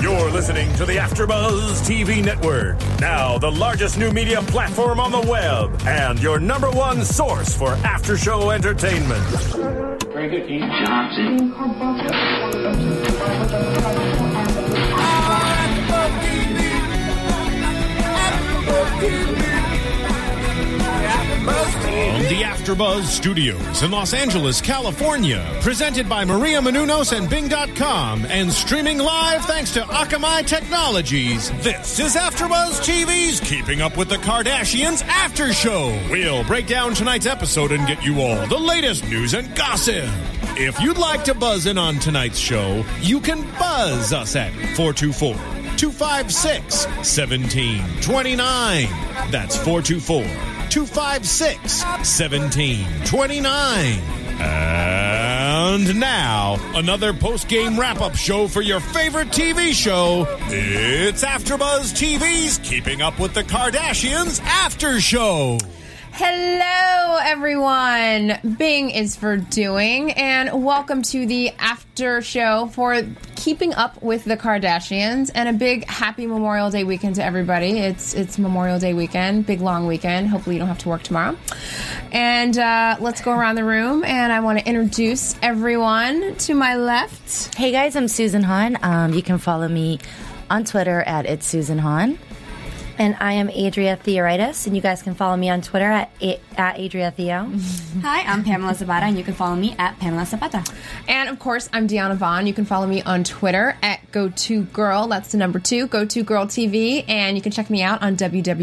You're listening to the AfterBuzz TV Network, now the largest new media platform on the web and your number one source for after-show entertainment. Very good, Keith Johnson. From the AfterBuzz Studios in Los Angeles, California, presented by Maria Menounos and Bing.com, and streaming live thanks to Akamai Technologies, this is AfterBuzz TV's Keeping Up with the Kardashians After Show. We'll break down tonight's episode and get you all the latest news and gossip. If you'd like to buzz in on tonight's show, you can buzz us at 424-256-1729. That's 424-256-1729. And now, another post-game wrap-up show for your favorite TV show. It's AfterBuzz TV's Keeping Up with the Kardashians After Show. Hello, everyone. Bing is for doing, and welcome to the after show for Keeping Up with the Kardashians, and a big happy Memorial Day weekend to everybody. It's Memorial Day weekend, big long weekend. Hopefully you don't have to work tomorrow. And let's go around the room, and I want to introduce everyone to my left. Hey guys, I'm Susan Hahn. You can follow me on Twitter at It's Susan Hahn. And I am Adria Theoritis, and you guys can follow me on Twitter at Adria Theo. Hi, I'm Pamela Zapata, and you can follow me at Pamela Zapata. And, of course, I'm Deanna Vaughn. You can follow me on Twitter at GoToGirl. That's the number 2, GoToGirl TV. And you can check me out on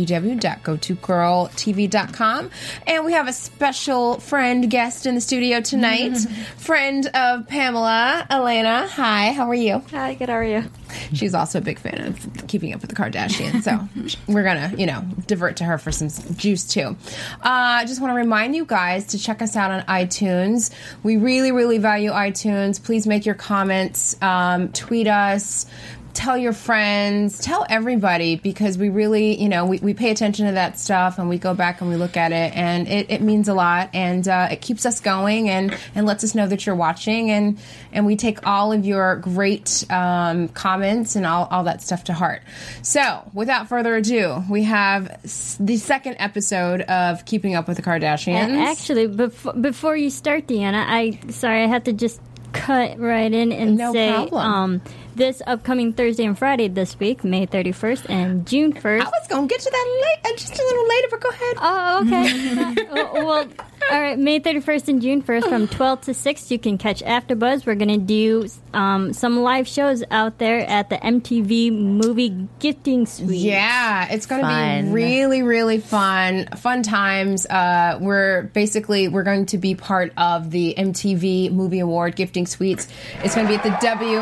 www.gotogirltv.com. And we have a special friend guest in the studio tonight. Friend of Pamela, Elena. Hi, how are you? Hi, good, how are you? She's also a big fan of Keeping Up with the Kardashians, so we're going to, divert to her for some juice, too. I just want to remind you guys to check us out on iTunes. We really, really value iTunes. Please make your comments, tweet us, tell your friends, tell everybody, because we really, we pay attention to that stuff, and we go back and we look at it, and it means a lot, and it keeps us going and lets us know that you're watching, and we take all of your great comments and all that stuff to heart. So, without further ado, we have the second episode of Keeping Up with the Kardashians. Actually, before you start, Deanna, I had to just cut right in and say... problem. This upcoming Thursday and Friday this week, May 31st and June 1st. I was going to get to that just a little later, but go ahead. Oh, okay. Well, all right, May 31st and June 1st from 12 to 6, you can catch AfterBuzz. We're going to do some live shows out there at the MTV Movie Gifting Suite. Yeah, it's going to be really, really fun. Fun times. We're going to be part of the MTV Movie Award Gifting Suites. It's going to be at the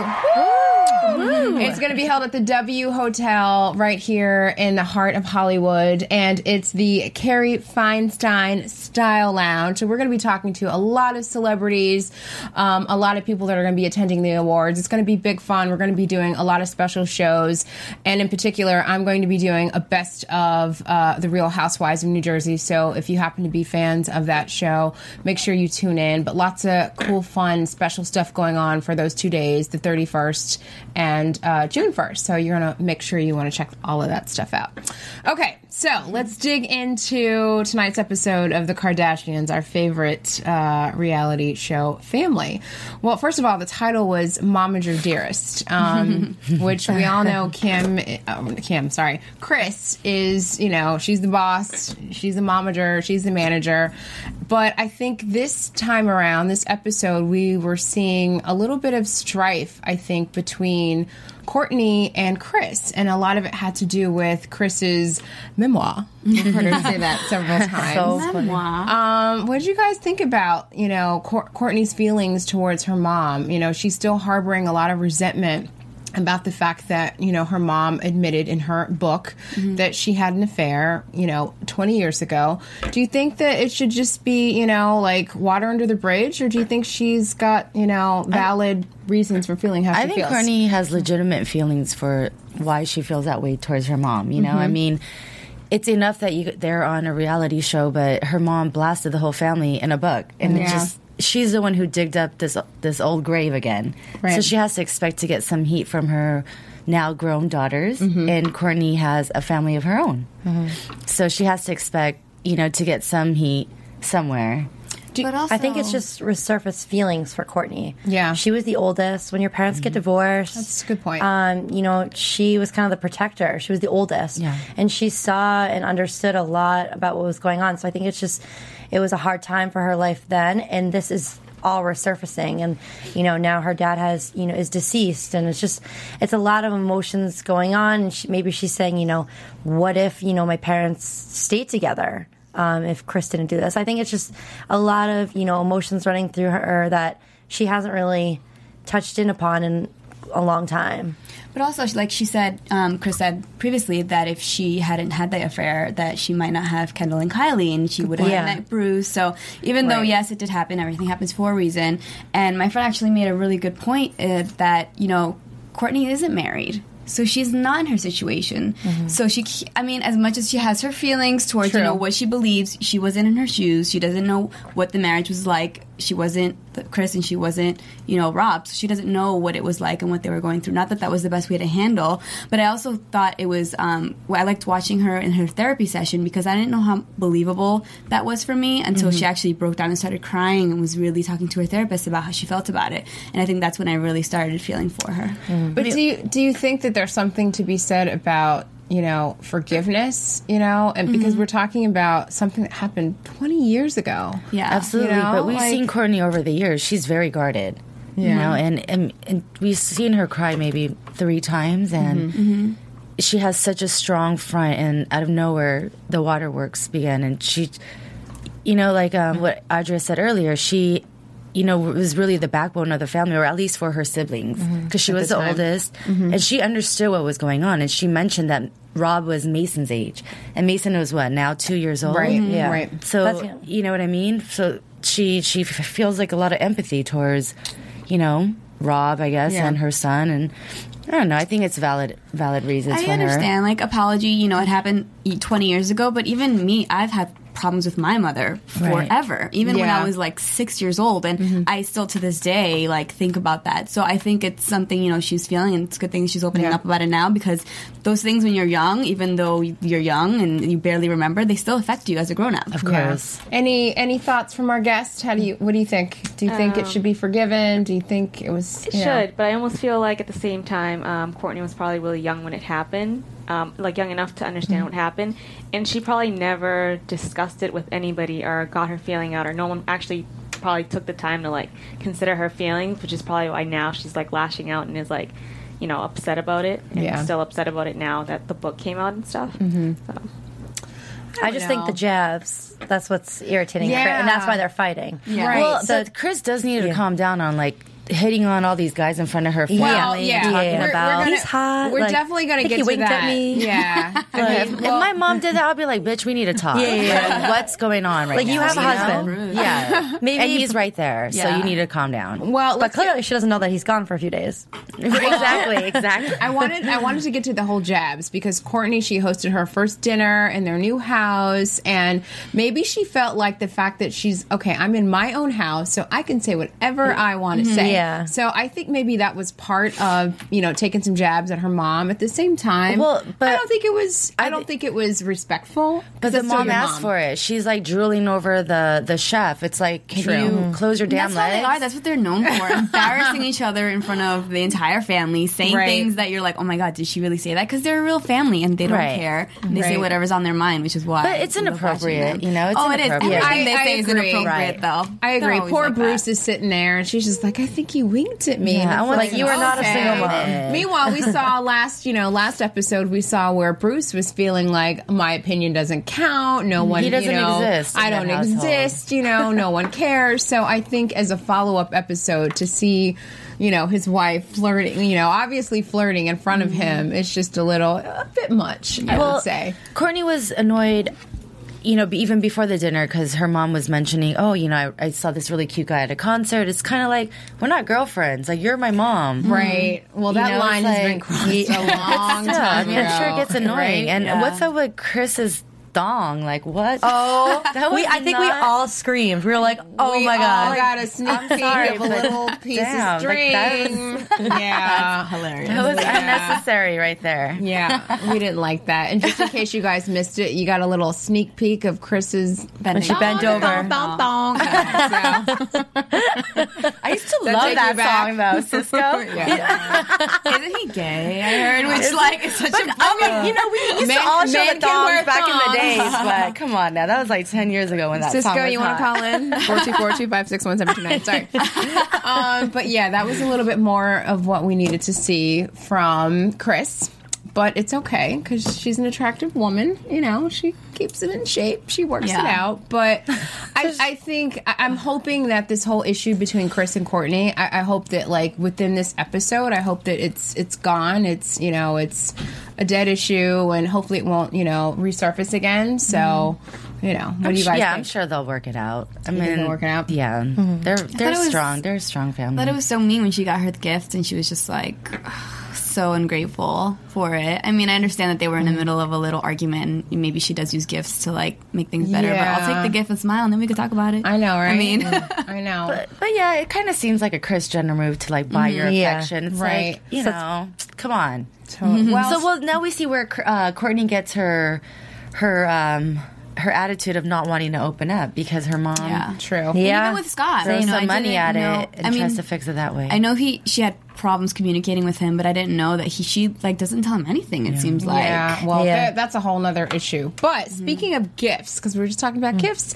It's going to be held at the W Hotel right here in the heart of Hollywood, and it's the Carrie Feinstein Style Lounge. So we're going to be talking to a lot of celebrities, a lot of people that are going to be attending the awards. It's going to be big fun. We're going to be doing a lot of special shows, and in particular, I'm going to be doing a best of The Real Housewives of New Jersey. So if you happen to be fans of that show, make sure you tune in. But lots of cool, fun, special stuff going on for those 2 days, the 31st and June 1st. So you're going to make sure you want to check all of that stuff out. Okay, so let's dig into tonight's episode of The Kardashians, our favorite reality show family. Well, first of all, the title was Momager Dearest, which we all know Kris is, she's the boss, she's the momager, she's the manager. But I think this time around, this episode, we were seeing a little bit of strife, I think, between Kourtney and Kris, and a lot of it had to do with Kris's memoir. You've heard her say that several times. Memoir. What did you guys think about, Kourtney's feelings towards her mom? She's still harboring a lot of resentment about the fact that, her mom admitted in her book that she had an affair, 20 years ago. Do you think that it should just be, like water under the bridge, or do you think she's got, valid reasons for feeling how she feels? I think Kourtney has legitimate feelings for why she feels that way towards her mom, I mean, it's enough that they're on a reality show, but her mom blasted the whole family in a book, and it just she's the one who digged up this old grave again. Right. So she has to expect to get some heat from her now grown daughters, and Courtney has a family of her own. So she has to expect, to get some heat somewhere. But also, I think it's just resurfaced feelings for Courtney. Yeah. She was the oldest. When your parents get divorced. That's a good point. She was kind of the protector. She was the oldest. Yeah. And she saw and understood a lot about what was going on. So I think it was a hard time for her life then. And this is all resurfacing. And, now her dad is deceased. And it's a lot of emotions going on. And maybe she's saying, what if, my parents stayed together? If Chris didn't do this. I think it's just a lot of, emotions running through her that she hasn't really touched in upon in a long time. But also, like she said, Chris said previously that if she hadn't had the affair, that she might not have Kendall and Kylie, and she would have met Bruce. So even though, yes, it did happen, everything happens for a reason. And my friend actually made a really good point that, Courtney isn't married. So she's not in her situation. So as much as she has her feelings towards, what she believes, she wasn't in her shoes. She doesn't know what the marriage was like. She wasn't Chris and she wasn't, Rob. So she doesn't know what it was like and what they were going through. Not that was the best way to handle, but I also thought it was, I liked watching her in her therapy session because I didn't know how believable that was for me until she actually broke down and started crying and was really talking to her therapist about how she felt about it. And I think that's when I really started feeling for her. But do you think that there's something to be said about, forgiveness, and because we're talking about something that happened 20 years ago. Yeah, absolutely. But we've seen Courtney over the years. She's very guarded, and we've seen her cry maybe 3 times, and she has such a strong front, and out of nowhere, the waterworks began, and she, what Audra said earlier, she was really the backbone of the family, or at least for her siblings, because she was the oldest, and she understood what was going on. And she mentioned that Rob was Mason's age, and Mason was now 2 years old, right? Yeah, right. So you know what I mean. So she feels like a lot of empathy towards, Rob, I guess, and her son, and I don't know. I think it's valid reasons for her. I understand, apology. It happened 20 years ago, but even me, I've had problems with my mother forever, even when I was 6 years old, and I still to this day think about that. So I think it's something she's feeling, and it's a good thing she's opening up about it now, because those things when you're young, even though you're young and you barely remember, they still affect you as a grown up. Of course. Any thoughts from our guest? What do you think? Do you think it should be forgiven? Do you think it was? It should, but I almost feel like at the same time, Courtney was probably really young when it happened. Young enough to understand what happened, and she probably never discussed it with anybody or got her feeling out, or no one actually probably took the time to consider her feelings, which is probably why now she's lashing out and is upset about it, and still upset about it now that the book came out and stuff. So. I just think the jabs, that's what's irritating, and that's why they're fighting. Yeah. Right. Well, so Chris does need to calm down on hitting on all these guys in front of her family. Talking about he's hot. We're definitely going to get to that. At me. Yeah. If my mom did that, I'll be like, bitch, we need to talk. What's going on right now? You have a husband. Yeah. Maybe. And he's right there, so you need to calm down. Well, but clearly she doesn't know that he's gone for a few days. Exactly. I wanted to get to the whole jabs, because Courtney, she hosted her first dinner in their new house, and maybe she felt like the fact that I'm in my own house, so I can say whatever I want to say. Yeah. So I think maybe that was part of, taking some jabs at her mom. At the same time, but I don't think it was respectful. But the mom asked for it. She's drooling over the chef. It's can you close your damn legs? That's how they are. That's what they're known for. Embarrassing each other in front of the entire family, saying things that you're like, oh my God, did she really say that? Because they're a real family and they don't care. And they say whatever's on their mind, which is why. But it's inappropriate, It's inappropriate. It is. Everything they say is inappropriate, though. I agree. Poor Bruce is sitting there, and she's just I think you winked at me. Yeah, and you are not a single mom. Meanwhile, we saw last episode, we saw where Bruce was feeling like, my opinion doesn't count. No one, he doesn't exist. I don't exist. No one cares. So I think as a follow-up episode to see, his wife flirting, obviously flirting in front of him, it's just a bit much, I would say. Courtney was annoyed, even before the dinner, because her mom was mentioning, I saw this really cute guy at a concert. It's kind of we're not girlfriends. You're my mom. Right. Well, that line has been crossed a long time ago. I'm sure it gets annoying. Right? And what's up with Chris's thong. Like, what? Oh, was I think we not- all screamed. We were like, "Oh my We god!" all got a sneak peek sorry, of a but little piece damn, of like, that string. Yeah, Hilarious. That was unnecessary right there. yeah, we didn't like that. And just in case you guys missed it, you got a little sneak peek of Chris's When she bent over. thong. I used to That love take that you back? song, though, Cisco. Isn't he gay? I heard, which like is such a bummer. I mean, you know, we used Men- to all show men the can wear thongs back in the thongs. days, but come on now. That was like 10 years ago when that Cisco, song was you want to hot. call in? 424-256-1729. Sorry. But yeah, that was a little bit more of what we needed to see from Chris. But it's okay because she's an attractive woman. You know, she keeps it in shape. She works it out. But I think I'm hoping that this whole issue between Chris and Courtney, I hope that like within this episode, I hope that it's gone. It's, you know, it's a dead issue and hopefully it won't, you know, resurface again. So, you know, what do you guys think? I'm sure they'll work it out. I think mean, they'll work it out? Yeah, they're it was- strong. They're a strong family. I thought it was so mean when she got her the gift and she was just like so ungrateful for it. I mean, I understand that they were in the middle of a little argument and maybe she does use gifts to like make things better, but I'll take the gift and smile and then we can talk about it. I know, right? I mean, I know. But yeah, it kind of seems like a Kris Jenner move to like buy your affection. It's Right. like, you know, come on. Well, Now we see where Courtney gets her attitude of not wanting to open up because her mom true. Yeah. even with Scott, throws you know, some I money at didn't know- it and tries to fix it that way. I know she had problems communicating with him, but I didn't know that she like doesn't tell him anything. It seems like Yeah, well, Yeah. that's a whole nother issue. But speaking of gifts, because we were just talking about gifts,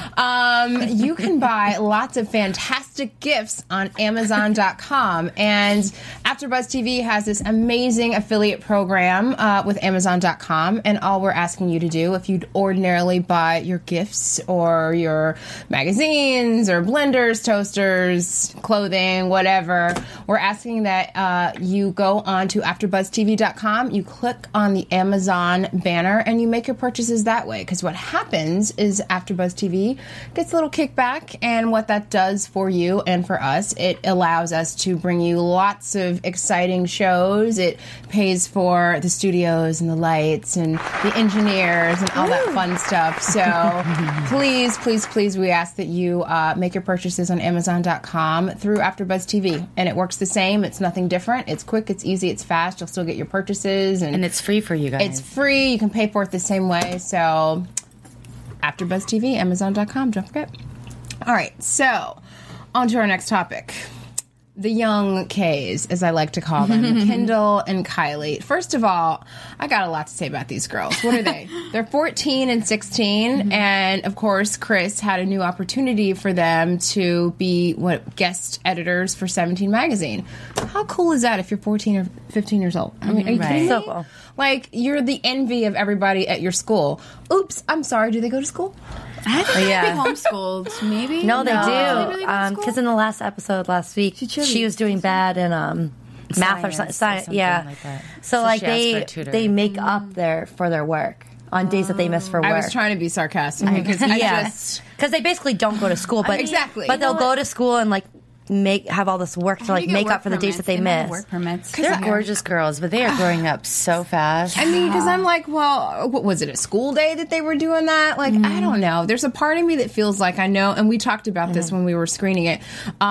you can buy lots of fantastic gifts on Amazon.com. And AfterBuzz TV has this amazing affiliate program with Amazon.com. And all we're asking you to do, if you'd ordinarily buy your gifts or your magazines or blenders, toasters, clothing, whatever, we're asking that you go on to AfterBuzzTV.com, you click on the Amazon banner, and you make your purchases that way. Because what happens is AfterBuzz TV gets a little kickback, and what that does for you and for us, it allows us to bring you lots of exciting shows. It pays for the studios and the lights and the engineers and all that fun stuff. So please, please, please, we ask that you make your purchases on Amazon.com through AfterBuzz TV, and it works the same. It's nothing different. It's quick, it's easy, it's fast. You'll still get your purchases. And it's free for you guys. It's free. You can pay for it the same way. So, AfterBuzz TV, Amazon.com. Don't forget. All right. So, on to our next topic. The young K's, as I like to call them, Kendall and Kylie. First of all, I got a lot to say about these girls. What are they? They're 14 and 16, and of course, Chris had a new opportunity for them to be guest editors for 17 magazine. How cool is that if you're 14 or 15 years old? I mean, are you kidding me? So cool. Like, you're the envy of everybody at your school. Oops, I'm sorry. Do they go to school? I think Yeah. they'd be homeschooled. Maybe No, they Do do. really go to school? Because in the last episode last week, she was doing bad in math or Science or science. something Yeah. like that. So So like she asked for a tutor. they make up for their work on days that they miss for work. I was trying to be sarcastic because I just... because they basically don't go to school, but Exactly. But You they'll know go to school and like have all this work to How do like you get make work up for the days that permits? they don't have miss. Work permits. They're gorgeous girls, but they are growing up so fast. I mean, because I'm like, well, what was it, a school day that they were doing that? Like, I don't know. There's a part of me that feels like I know, and we talked about this when we were screening it.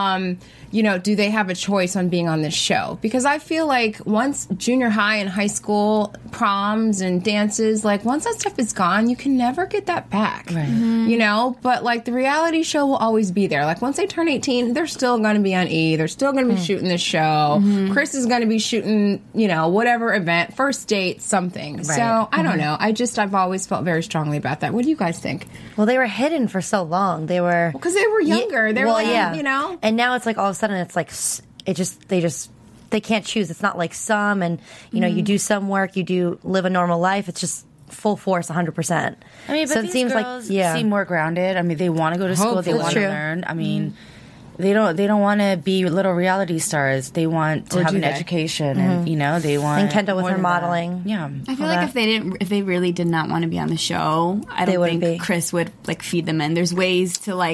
You know, do they have a choice on being on this show? Because I feel like once junior high and high school proms and dances, like once that stuff is gone, you can never get that back. Right. You know, but like the reality show will always be there. Like once they turn 18, they're still going to be on E. They're still going to be shooting this show. Chris is going to be shooting, you know, whatever event, first date, something. So I don't know. I've always felt very strongly about that. What do you guys think? Well, they were hidden for so long. They were Because they were younger. They were like, you know. And now it's like all of a sudden it's like they can't choose. It's not like some, and you know, you do some work, you live a normal life. It's just full force, 100%. I mean, but so these it seems girls like seem more grounded. I mean, they want to go to school. They Hopefully. want to True. learn. I mean, they don't want to be little reality stars. They want to Or have do an they? education, and you know, they want. And Kendall with more her than that. modeling. Yeah, I feel like if they really did not want to be on the show, I don't wouldn't think be. Chris would like feed them in. There's ways to like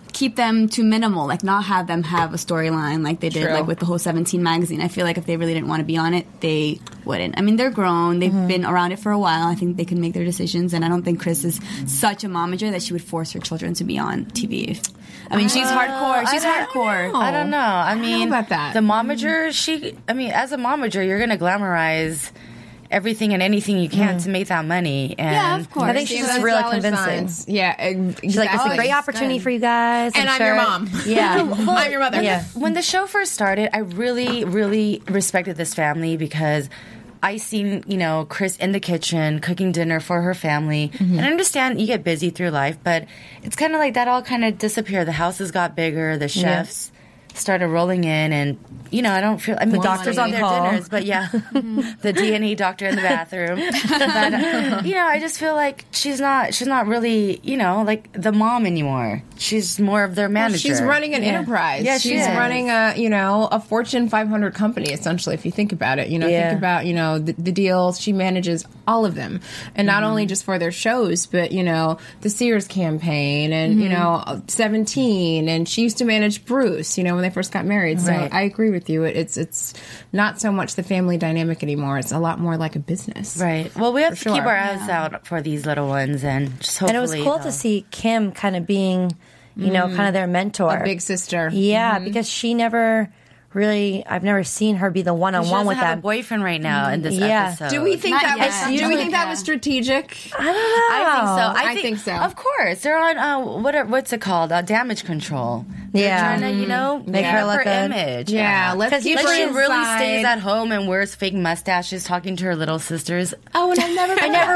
keep them to minimal, like not have them have a storyline like they did like with the whole 17 magazine. I feel like if they really didn't want to be on it, they wouldn't. I mean, they're grown. They've been around it for a while. I think they can make their decisions, and I don't think Kris is such a momager that she would force her children to be on TV. I mean, she's hardcore. She's hardcore. I don't know. I mean, about that. The momager, as a momager, you're going to glamorize everything and anything you can to make that money. And yeah, of course. I think she's just really convincing. Yeah, exactly. She's like, it's a great opportunity for you guys. And I'm your mom. Yeah. Well, I'm your mother. Yeah. When the show first started, I really, really respected this family because I seen, Kris in the kitchen cooking dinner for her family. And I understand you get busy through life, but it's kind of like that all kind of disappeared. The houses got bigger, the chefs started rolling in, and I don't feel. I mean, the doctors on their dinners, but the D&E doctor in the bathroom. But I just feel like she's not really like the mom anymore. She's more of their manager. Well, she's running an enterprise. Yeah, she's running a Fortune 500 company essentially. If you think about it, think about the deals. She manages all of them, and not only just for their shows, but the Sears campaign and 17, and she used to manage Bruce. When they first got married. So I agree with you. It's not so much the family dynamic anymore. It's a lot more like a business. Right. Well, we have to keep our eyes out for these little ones, and just hopefully. And it was cool to see Kim kind of being, kind of their mentor, a big sister. Yeah, because she never. Really, I've never seen her be the one-on-one with that. Have a boyfriend right now in this episode. Do we think that was strategic? I don't know. I think so. Of course, they're on what's it called? Damage control. They're trying to make her look good. Image. Yeah, let's keep her she inside. really stays at home and wears fake mustaches, talking to her little sisters. Oh, and I've never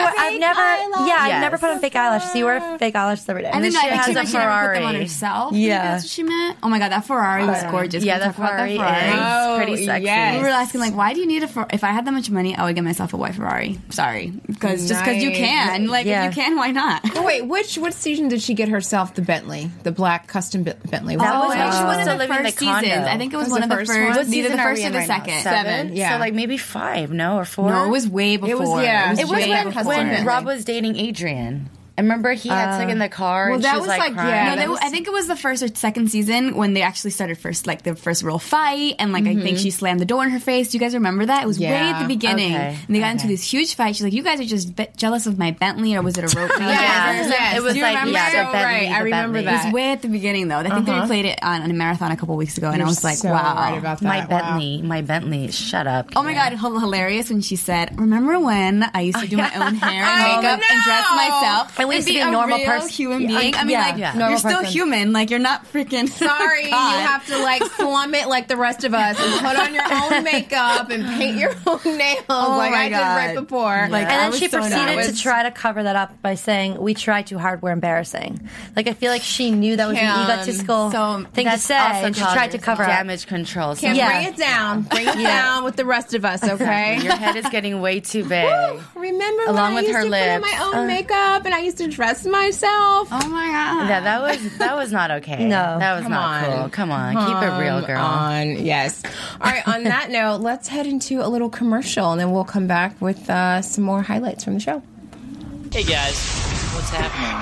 put on fake eyelashes. You wear fake eyelashes every day. And then she has a Ferrari. Put them on herself. Yeah, that's what she meant. Oh my god, that Ferrari was gorgeous. Yeah, that Ferrari. Pretty sexy. Yes. We were asking why do you need a Ferrari? If I had that much money, I would get myself a white Ferrari. Sorry, because you can. If you can, why not? Oh, wait, which season did she get herself the Bentley, the black custom Bentley? That was when she was still in the first seasons. I think it was one of the first. Either the first or the second. 7. Yeah, so maybe 5, or 4. No, it was way before. It was when Rob was dating Adrian. I remember he had in the car. Well, and that she was crying. I think it was the first or second season when they actually started the first real fight, and I think she slammed the door in her face. Do you guys remember that? It was way at the beginning, and they got into this huge fight. She's like, "You guys are just jealous of my Bentley, or was it a rope?" Yes, it was the Bentley. I remember that. It was way at the beginning, though. I think they replayed it on a marathon a couple weeks ago, and I was like, "Wow, right about that. My Bentley, shut up." Oh my god, hilarious when she said, "Remember when I used to do my own hair and makeup and dress myself and we used to be a normal human being." I mean, you're still human. You're not freaking. Sorry, you have to slum it like the rest of us and put on your own makeup and paint your own nails I did right before. And then she proceeded to try to cover that up by saying, "We try too hard, we're embarrassing." I feel like she knew that was an egotistical thing to say. She tried to cover damage control. Bring it down. Bring it down with the rest of us, okay? Your head is getting way too big. Remember along when with I her used to lips. put on my own makeup and I used to dress myself? Oh my god! Yeah, that was not okay. No, that was not cool. Come on, keep it real, girl. Yes. All right. On that note, let's head into a little commercial, and then we'll come back with some more highlights from the show. Hey guys, what's happening?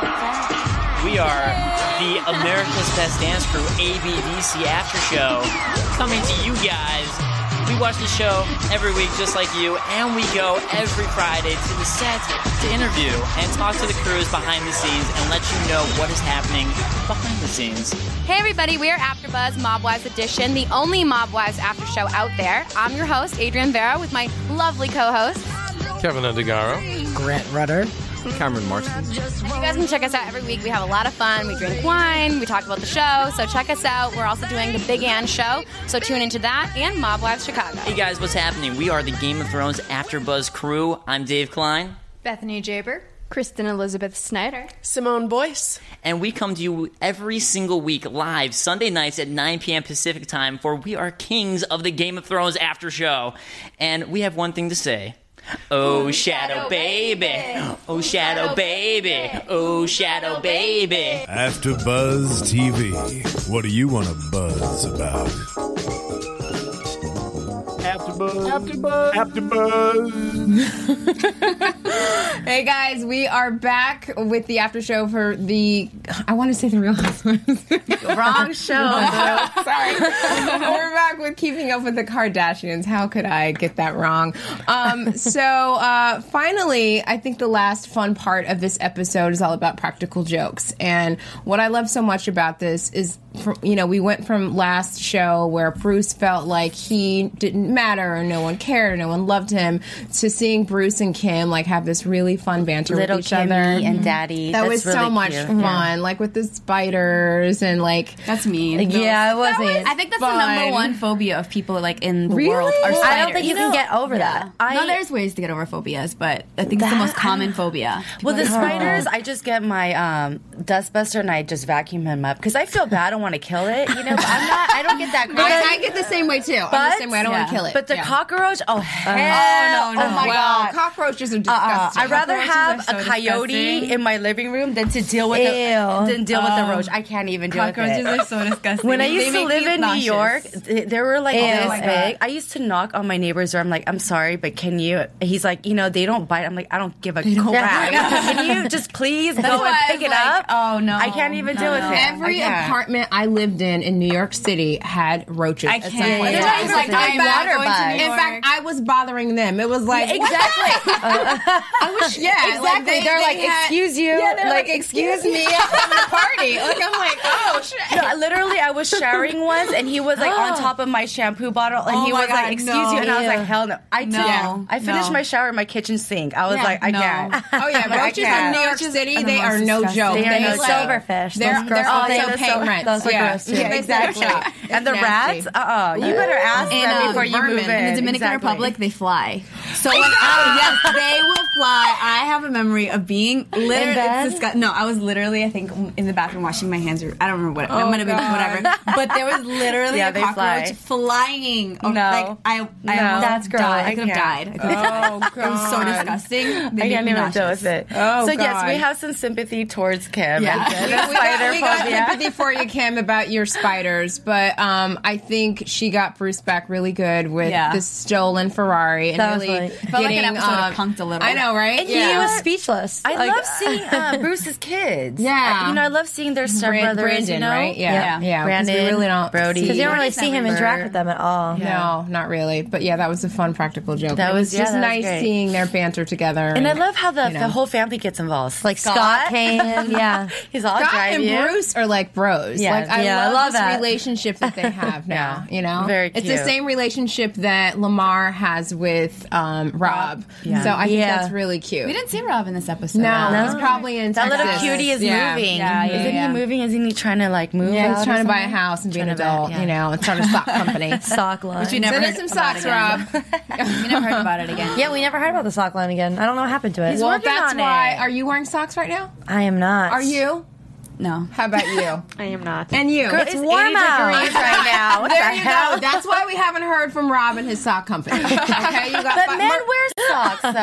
We are the America's Best Dance Crew ABDC After Show coming to you guys. We watch the show every week just like you, and we go every Friday to the set to interview and talk to the crews behind the scenes and let you know what is happening behind the scenes. Hey everybody, we are AfterBuzz Mob Wives Edition, the only Mob Wives after show out there. I'm your host, Adrienne Vera, with my lovely co-host, Kevin Undergaro, Grant Rudder, Cameron Marston. You guys can check us out every week. We have a lot of fun. We drink wine. We talk about the show. So check us out. We're also doing the Big Ann Show. So tune into that and Mob Wives Chicago. Hey guys, what's happening? We are the Game of Thrones AfterBuzz crew. I'm Dave Klein. Bethany Jaber. Kristen Elizabeth Snyder. Simone Boyce. And we come to you every single week live Sunday nights at 9 p.m. Pacific time for We Are Kings of the Game of Thrones After Show. And we have one thing to say. Oh, Shadow Baby. Oh, Shadow Baby. Oh, Shadow Baby. AfterBuzz TV. What do you want to buzz about? AfterBuzz Hey guys, we are back with the after show for the, I want to say the Real Housewives. Wrong show. Sorry. We're back with Keeping Up with the Kardashians. How could I get that wrong? So finally, I think the last fun part of this episode is all about practical jokes. And what I love so much about this is, we went from last show where Bruce felt like he didn't matter, or no one cared, or no one loved him, to seeing Bruce and Kim have this really fun banter Little with each Kimmy other. and Daddy. That That's was so really much cute. fun, with the spiders and That's mean. Yeah, it wasn't. I think that's fun. the number one phobia of people in the Really? world are spiders. I don't think you can get over that. No, there's ways to get over phobias, but I think it's the most common phobia. Well, the spiders, I just get my dustbuster and I just vacuum him up because I feel bad. I don't want to kill it, but I don't get that crazy. I get the same way too. I'm the same way. I don't want to kill it. But the cockroach, no. oh my God. Cockroaches are disgusting. I'd rather have so a coyote disgusting. in my living room than to deal with with the roach. I can't even deal with it. Cockroaches are so disgusting. When I used to live in New York, they were this my big. I used to knock on my neighbor's door. I'm like, I'm sorry, but can you? He's like, they don't bite. I'm like, I don't give a crap. Can you just please go and pick it up? Oh no, I can't even deal with it. Every apartment I lived in New York City had roaches. I at some can't. point. Yeah. It's like, I'm not going to New in York. fact, I was bothering them. It was like, Exactly. I wish, Exactly. They're like, excuse you. Yeah, they're like, excuse me. I'm having a party. I'm like, oh shit. No, literally, I was showering once, and he was on top of my shampoo bottle, and he was like, "Excuse you," and I was like, "Hell no!" I finished my shower in my kitchen sink. I was like, "I can't." Oh yeah, roaches in New York City, they are no joke. They are no like, silverfish. They're also paying rent. Those are gross too. Yeah, exactly. And the rats, you better ask them before you move in. In the Dominican Republic, they fly. So yes, they will fly. I have a memory of being literally. No, I was literally, I think, in the bathroom washing my hands. I don't remember what. I might have been whatever. But there was literally a cockroach flying. No, that's gross. I could have died. Oh god, it was so disgusting. I can't even deal with it. Oh, so God. yes, we have some sympathy towards Kim. Yeah, we got sympathy for you, Kim, about your spiders, but I think she got Bruce back really good with the stolen Ferrari and That was really funny. Felt like an episode of Punk'd a little. I know, right? And he was speechless. I love seeing Bruce's kids. Yeah. I love seeing their stepbrothers. Brandon, right? Yeah. Brandon, we really don't Brody. Because you don't really see him interact with them at all. No, not really. But yeah, that was a fun practical joke. That it was just that nice was seeing their banter together. And I love how the whole family gets involved. Like Scott came, he's all Scott drive and you. Bruce are like bros. Yeah. Like, I love this that relationship that they have now. Very cute. It's the same relationship that Lamar has with Rob. Yeah. So I think that's really cute. We didn't see Rob in this episode. No, he's probably in That Texas. little cutie is moving. Isn't he moving? Isn't he trying to move? Yeah, out he's trying or to buy a something? house and be an Trying to adult, buy- and start a sock company. Sock line. Which we never Send us heard some about socks, again. Rob. We never heard about it again. Yeah, we never heard about the sock line again. I don't know what happened to it. Well, working that's on why. it. Are you wearing socks right now? I am not. Are you? No. How about you? I am not. And you? It's warm out right now. What There the you hell? go. That's why we haven't heard from Rob and his sock company. Okay, you got. But men wear socks though.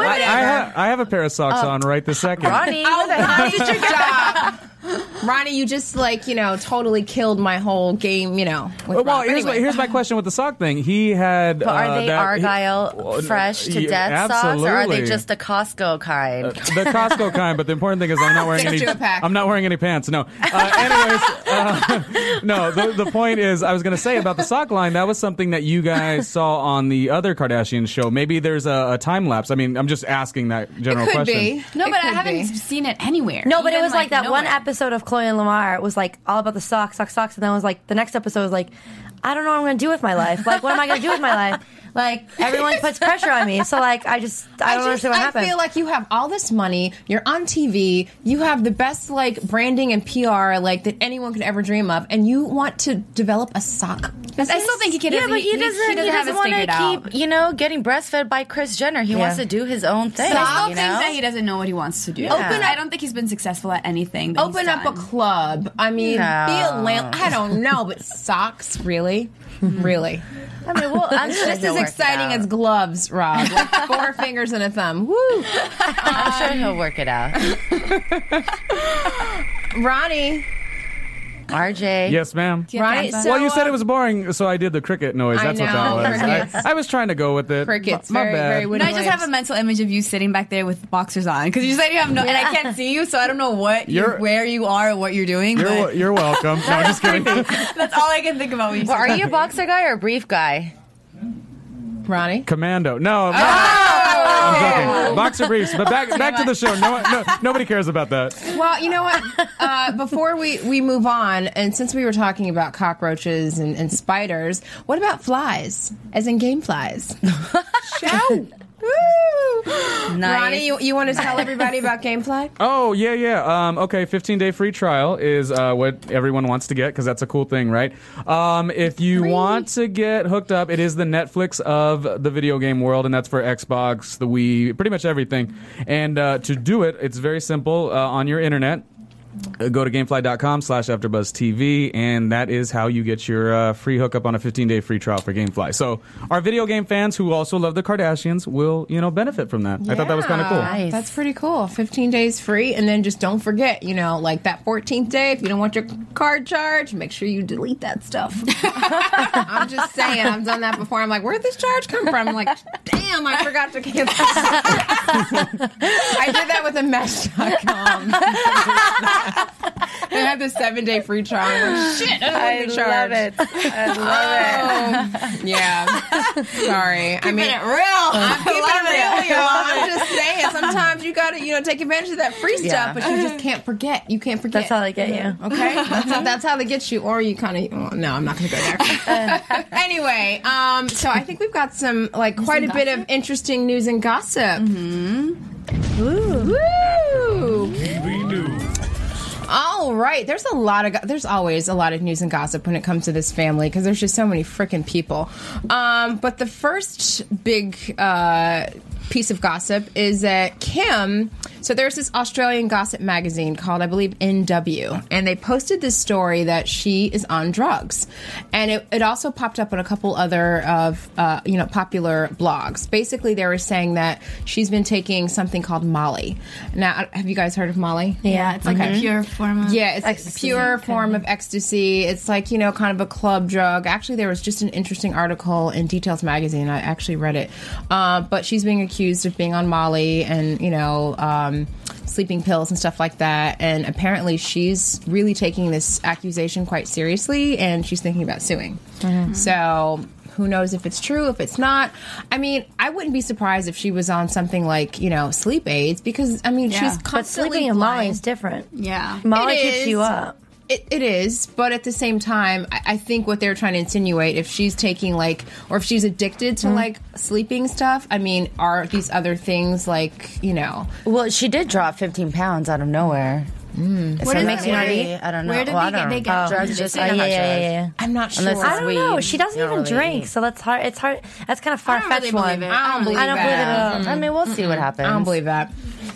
I have a pair of socks on right this second. Ronnie, Oh, Ronnie, stop. Ronnie, you just totally killed my whole game. With Well, Rob. here's my question with the sock thing. He had. But are they that- Argyle fresh to death socks, or are they absolutely. just the Costco kind? The Costco kind, but the important thing is I'm not wearing any. 6-2-pack. I'm not wearing any pants. No. No. The point is, I was going to say about the sock line. That was something that you guys saw on the other Kardashian show. Maybe there's a time lapse. I mean, I'm just asking that general It could question. be. No, It but I could haven't be. seen it anywhere. No, but it Even, was like that one nowhere. episode of Chloe and Lamar. It was like all about the socks, and then it was like the next episode was like, I don't know what I'm going to do with my life. Like, what am I going to do with my life? Like, everyone puts pressure on me. So, like, I don't understand what happened. I feel like you have all this money. You're on TV. You have the best branding and PR that anyone could ever dream of, and you want to develop a sock. I still think he can. Yeah, but he doesn't want to keep, getting breastfed by Kris Jenner. He wants to do his own thing. So I still think that he doesn't know what he wants to do. Yeah. I don't think he's been successful at anything. Open up a club. I mean, be a I don't know, but socks, really? Really? I mean, well, I'm sure just he'll as work exciting it out. as gloves, Rob. 4 fingers and a thumb. Woo! I'm sure he'll work it out. Ronnie, RJ. Yes, ma'am. Right? Well, you said it was boring, so I did the cricket noise. That's what that was. Crickets. I was trying to go with it. Crickets. My Very, bad. very Woody I just have a mental image of you sitting back there with boxers on because you said you have no, and I can't see you, so I don't know where you are or what you're doing. You're welcome. No, I'm just kidding. That's all I can think about when you Well, say are you a boxer guy or a brief guy? Ronnie? Commando. No. I'm joking. Boxer briefs. But back to the show. Nobody cares about that. Well, you know what? Before we move on, and since we were talking about cockroaches and spiders, what about flies? As in game flies. Show. Woo! Nice. Ronnie, you want to tell everybody about Gamefly? Oh, yeah. Okay, 15-day free trial is what everyone wants to get because that's a cool thing, right? If you want to get hooked up, it is the Netflix of the video game world, and that's for Xbox, the Wii, pretty much everything. And to do it, it's very simple. On your internet, go to gamefly.com/AfterBuzzTV, and that is how you get your free hookup on a 15-day free trial for Gamefly. So our video game fans who also love the Kardashians will, benefit from that. I thought that was kind of cool. Nice. That's pretty cool. 15 days free, and then just don't forget, like that 14th day, if you don't want your card charged, make sure you delete that stuff. I'm just saying, I've done that before. I'm like, where'd this charge come from? I'm like, damn, I forgot to cancel. I did that with a Mesh.com. They had the 7-day free trial. I'm like, shit, I love it. I love it. Yeah. Sorry. Keeping it real. I'm keeping it real, y'all. I'm just saying, sometimes you got to, take advantage of that free stuff, but you just can't forget. You can't forget. That's how they get you. Okay? That's how they get you. Or you kind of, no, I'm not going to go there. Anyway, so I think we've got some, quite a bit of interesting news and gossip. Mm-hmm. Woo! TV News. All right, there's always a lot of news and gossip when it comes to this family because there's just so many freaking people. But the first big piece of gossip is that Kim. So there's this Australian gossip magazine called, I believe, NW, and they posted this story that she is on drugs, and it also popped up on a couple other of popular blogs. Basically, they were saying that she's been taking something called Molly. Now, have you guys heard of Molly? Yeah, it's like a pure form of it's a pure form of ecstasy. It's like kind of a club drug. Actually, there was just an interesting article in Details magazine. I actually read it, but she's being accused of being on Molly and sleeping pills and stuff like that, and apparently she's really taking this accusation quite seriously, and she's thinking about suing. Mm-hmm. So who knows if it's true, if it's not. I mean, I wouldn't be surprised if she was on something like, sleep aids, because, she's constantly But sleeping in Molly is different. Yeah. Molly keeps you up. It is, but at the same time, I think what they're trying to insinuate, if she's taking or if she's addicted to sleeping stuff, are these other things Well, she did drop 15 pounds out of nowhere. What So is it makes it? you naughty. I don't know. Where did they get drugs? Just yeah. I'm not sure. Unless it's I don't weed. know. She doesn't You don't even really drink, eat. so that's hard. It's hard. That's kind of far fetched one. I don't believe I don't believe it at all. I mean, we'll see what happens. I don't believe that.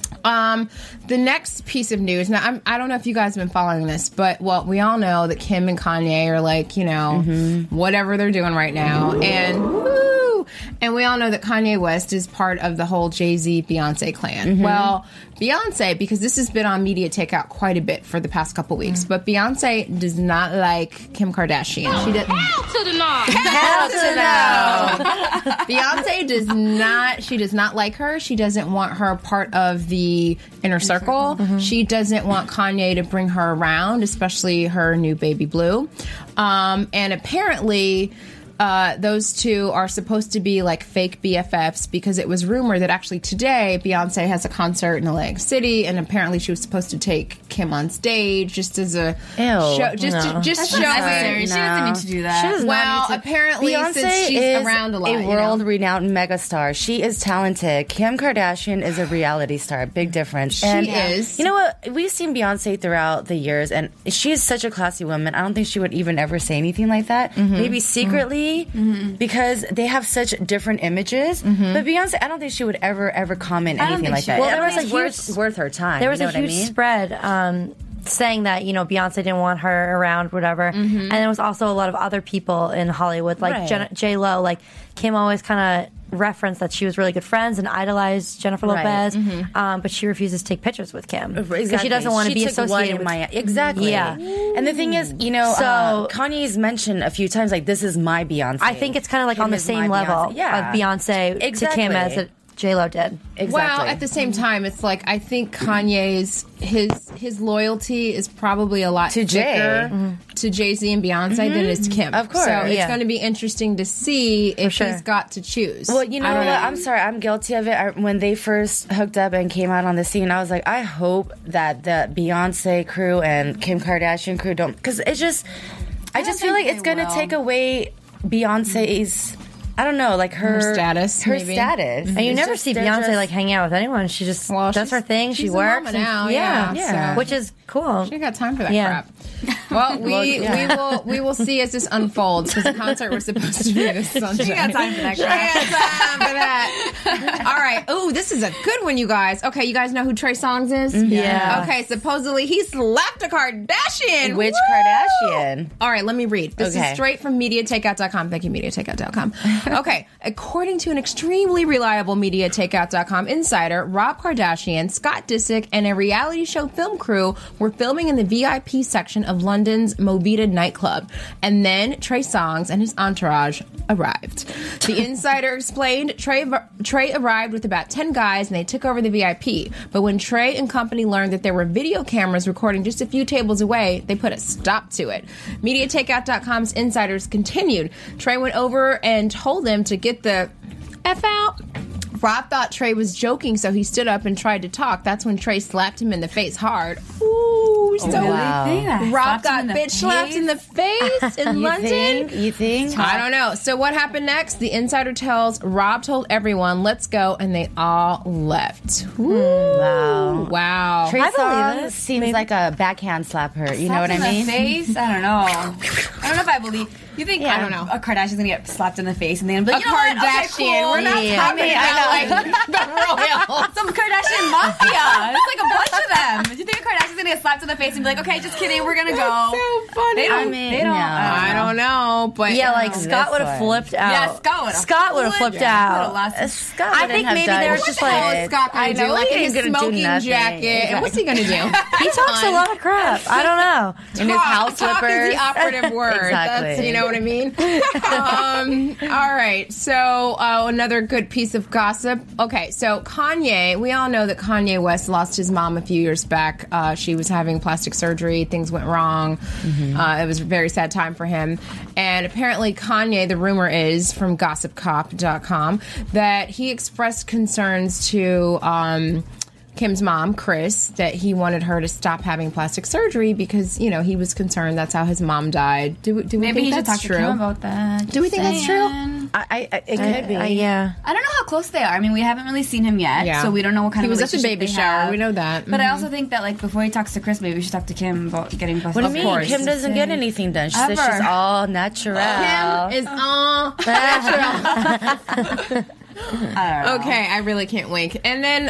The next piece of news. Now, I don't know if you guys have been following this, but we all know that Kim and Kanye are whatever they're doing right now, and we all know that Kanye West is part of the whole Jay-Z Beyonce clan. Mm-hmm. Well, Beyonce, because this has been on media takeout quite a bit for the past couple weeks, but Beyonce does not like Kim Kardashian. She does. Hell to the no! Hell to no! Beyonce does not. She does not like her. She doesn't want her part of the inner circle. Mm-hmm. She doesn't want Kanye to bring her around, especially her new baby Blue. And apparently, those two are supposed to be fake BFFs, because it was rumored that actually today Beyonce has a concert in Atlantic City, and apparently she was supposed to take Kim on stage just as a show, just show necessary. it. She doesn't need to do that. She does not need to. Apparently, Beyonce since she's is around a lot, a world-renowned megastar. She is talented. Kim Kardashian is a reality star. Big difference. She is. You know what? We've seen Beyonce throughout the years, and she is such a classy woman. I don't think she would even ever say anything like that. Mm-hmm. Maybe secretly. Mm-hmm. Because they have such different images. Mm-hmm. But Beyonce, I don't think she would ever comment anything like that. Well, there was a huge worth her time. There was a huge spread saying that Beyonce didn't want her around, whatever. Mm-hmm. And there was also a lot of other people in Hollywood, like J-Lo. Kim always kind of referenced that she was really good friends and idolized Jennifer Right. Lopez, but she refuses to take pictures with Kim because Exactly. she doesn't want to be took associated one in with. Exactly. Yeah. And the thing is, Kanye's mentioned a few times, like, this is my Beyonce. I think it's kind of like Kim on the is same my level Yeah. of Beyonce Exactly. to Kim as J-Lo did. Exactly. Well, at the same time, it's like I think Kanye's his loyalty is probably a lot To Jay. thicker to Jay-Z and Beyonce than it is to Kim. Of course, so it's yeah. going to be interesting to see if sure. he's got to choose. Well, you know I what? don't know. I'm sorry. I'm guilty of it. When they first hooked up and came out on the scene, I was like, I hope that the Beyonce crew and Kim Kardashian crew don't, because it's just, I just feel like it's going to take away Beyonce's, I don't know, like her status, Her maybe. status. And you It's never just- see they're Beyonce just- like hang out with anyone. She just does her thing. She she's a works mama now, yeah, so- which is cool. She ain't got time for that Yeah. crap. Well, we will see as this unfolds because the concert was supposed to be this Sunday. She got time for that She crap. got time for that. All right. Oh, this is a good one, you guys. Okay, you guys know who Trey Songz is? Yeah. Okay, supposedly he slapped a Kardashian. Which Woo! Kardashian? All right, let me read. This Okay. is straight from MediaTakeout.com. Thank you, MediaTakeout.com. Okay, according to an extremely reliable MediaTakeout.com insider, Rob Kardashian, Scott Disick, and a reality show film crew were filming in the VIP section of London's Movida nightclub. And then Trey Songz and his entourage arrived. The insider explained Trey arrived with about 10 guys and they took over the VIP. But when Trey and company learned that there were video cameras recording just a few tables away, they put a stop to it. MediaTakeout.com's insiders continued. Trey went over and told them to get the F out. Rob thought Trey was joking, so he stood up and tried to talk. That's when Trey slapped him in the face hard. Ooh, so Rob got bitch slapped in the face in London. You think? I don't know. So what happened next? The insider tells Rob told everyone, "Let's go," and they all left. Wow. Trey I believe Songz it. seems like a backhand slapper. You know what I mean? Face? I don't know. I don't know if I believe. You think I don't know. a Kardashian's gonna get slapped in the face and then be like, A you know what? Okay, Kardashian. cool. We're not talking about like the royals. Some Kardashian mafia. It's like a bunch of them. Do you think a Kardashian's gonna get slapped in the face and be like, okay, just kidding, we're gonna go? So funny. They don't. I mean, they don't. no. I don't know, but Yeah, like this Scott would have one. flipped out. Yeah, Scott would have flipped out. Scott I wouldn't think have maybe done there's it. just what the hell like is Scott gonna do? Like in his he ain't gonna do smoking nothing. jacket. And what's he gonna do? He talks a lot of crap. I don't know. In his house Talk is slippers. the operative word. Exactly. That's, you know what I mean? All right. So another good piece of gossip. Okay. So Kanye, we all know that Kanye West lost his mom a few years back. She was having plastic surgery. Things went wrong. It was a very sad time for him. And apparently Kanye, the rumor is from gossipcop.com, that he expressed concerns to Kim's mom, Kris, that he wanted her to stop having plastic surgery because, you know, he was concerned that's how his mom died. Do we Maybe think he should that's talk true? to Kim about that. Do we think that's true? It could be. Yeah. I don't know how close they are. I mean, we haven't really seen him yet, Yeah. so we don't know what kind He of was at the relationship baby they shower. have. We know that. But I also think that, like, before he talks to Kris, maybe we should talk to Kim about getting plastic What do you mean? Kim doesn't get anything done. She says she's Ever. all natural. Kim is all natural. Okay, I really can't wink. And then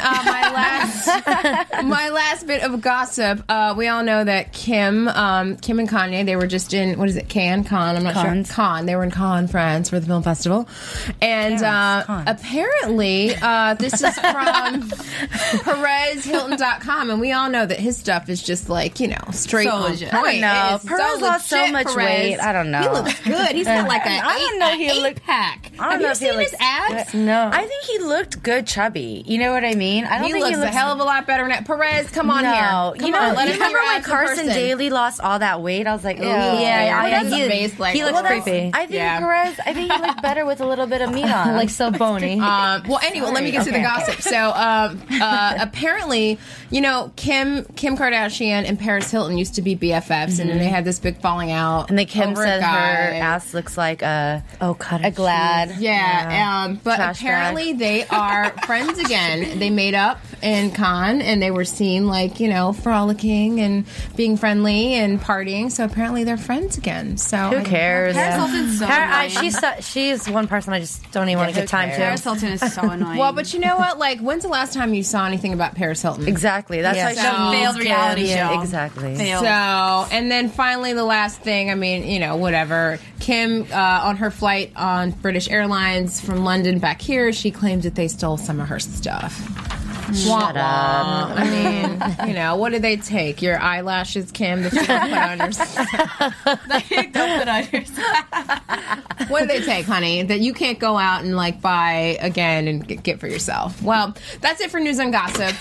my last bit of gossip. We all know that Kim and Kanye, they were just in, what is it, Cannes? I'm not sure. Cannes. They were in Cannes, France for the film festival. And apparently, this is from PerezHilton.com, and we all know that his stuff is just like, you know, straight So on legit. point. I don't know. It is Perez lost so legit, much Perez. weight. I don't know. He looks good. He's got like an I don't know. He looked pack. I don't Have know you if he seen his looks abs? No. I think he looked good chubby. You know what I mean? I don't He think looks he looks a hell of a lot better than that. Perez, come on no. here. You Come know, on, let you us see remember your when abs in Carson person. Daly lost all that weight? I was like, ew. Yeah, Well, that's he looks creepy. I think Perez, I think he looked better with a little bit of meat on. Like so bony. Well, anyway, let me get to the gossip. So, apparently, you know, Kim Kardashian and Paris Hilton used to be BFFs, and then they had this big falling out. And then Kim over a said her guy. ass looks like a cottage glad. Yeah, but Trash apparently they are friends again. They made up, in Cannes, and they were seen frolicking and being friendly and partying. So apparently they're friends again. So who cares? Paris Hilton's so annoying. She's one person I just don't even want to give time to. Paris Hilton is so annoying. Well, but you know what? Like, when's the last time you saw anything about Paris Hilton? Exactly. That's why she failed reality show. Exactly. So, and then finally, the last thing. I mean, whatever. Kim, on her flight on British Airlines from London back here, she claims that they stole some of her stuff. Shut up. I mean, what do they take? Your eyelashes, Kim, that you don't put on yourself? Don't put on yourself. What do they take, honey, that you can't go out and buy again and get for yourself? Well, that's it for news and gossip.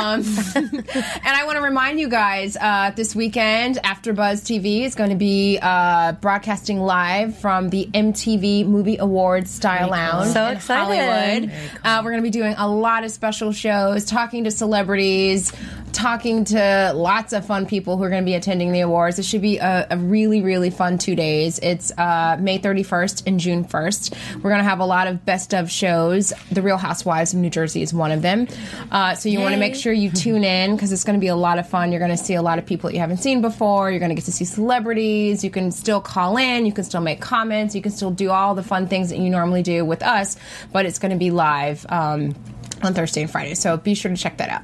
And I want to remind you guys, this weekend, AfterBuzz TV is going to be broadcasting live from the MTV Movie Awards Style Lounge in Hollywood. Cool. We're going to be doing a lot of special shows, talking to celebrities, talking to lots of fun people who are going to be attending the awards. It should be a really, really fun 2 days. It's May 31st and June 1st. We're going to have a lot of best of shows. The Real Housewives of New Jersey is one of them. So you want to make sure you tune in because it's going to be a lot of fun. You're going to see a lot of people that you haven't seen before. You're going to get to see celebrities. You can still call in. You can still make comments. You can still do all the fun things that you normally do with us, but it's going to be live on Thursday and Friday, so be sure to check that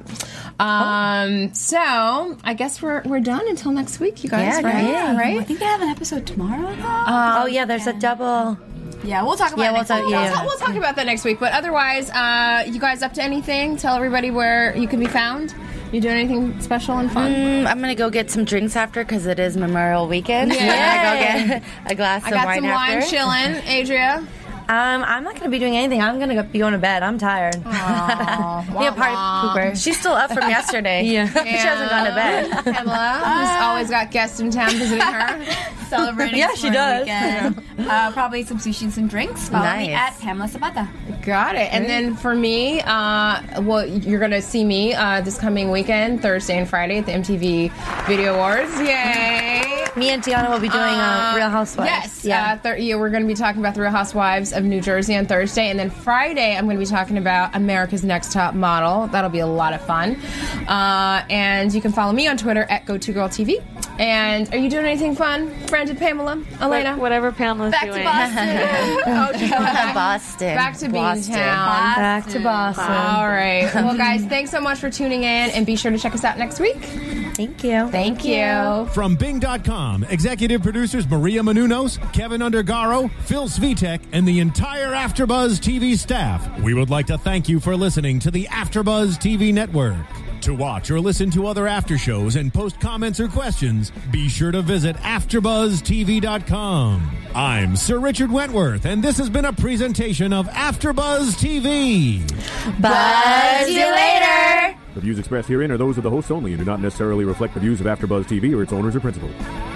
out. So I guess we're done until next week, you guys. Right? I think they have an episode tomorrow. There's a double. Yeah, we'll talk about it. We'll talk about that next week. But otherwise, you guys up to anything? Tell everybody where you can be found. You doing anything special and fun? I'm going to go get some drinks after because it is Memorial Weekend. Yeah. I'm going to go get a glass of wine after. I got some wine chilling. Adria? I'm not going to be doing anything. I'm going to be going to bed. I'm tired. Be a party pooper. She's still up from yesterday. Yeah. She hasn't gone to bed. Pamela, who's always got guests in town visiting her. Celebrating. Yeah, she does. Probably some sushi and some drinks. Follow me at Pamela Zapata. Got it. And then for me, you're going to see me this coming weekend, Thursday and Friday at the MTV Video Awards. Yay! Me and Tiana will be doing Real Housewives. Yes. We're going to be talking about the Real Housewives of New Jersey on Thursday. And then Friday, I'm going to be talking about America's Next Top Model. That'll be a lot of fun. And you can follow me on Twitter at GoToGirlTV. And are you doing anything fun, Brandon, Pamela, Elena? Whatever Pamela's back doing. Back to Boston. Boston. Back to Boston. Beantown. Back to Boston. All right. Well, guys, thanks so much for tuning in, and be sure to check us out next week. Thank you. Thank you. From Bing.com, executive producers Maria Menounos, Kevin Undergaro, Phil Svitek, and the entire AfterBuzz TV staff, we would like to thank you for listening to the AfterBuzz TV network. To watch or listen to other after shows and post comments or questions, be sure to visit AfterBuzzTV.com. I'm Sir Richard Wentworth, and this has been a presentation of AfterBuzz TV. Buzz you later! The views expressed herein are those of the hosts only and do not necessarily reflect the views of AfterBuzz TV or its owners or principals.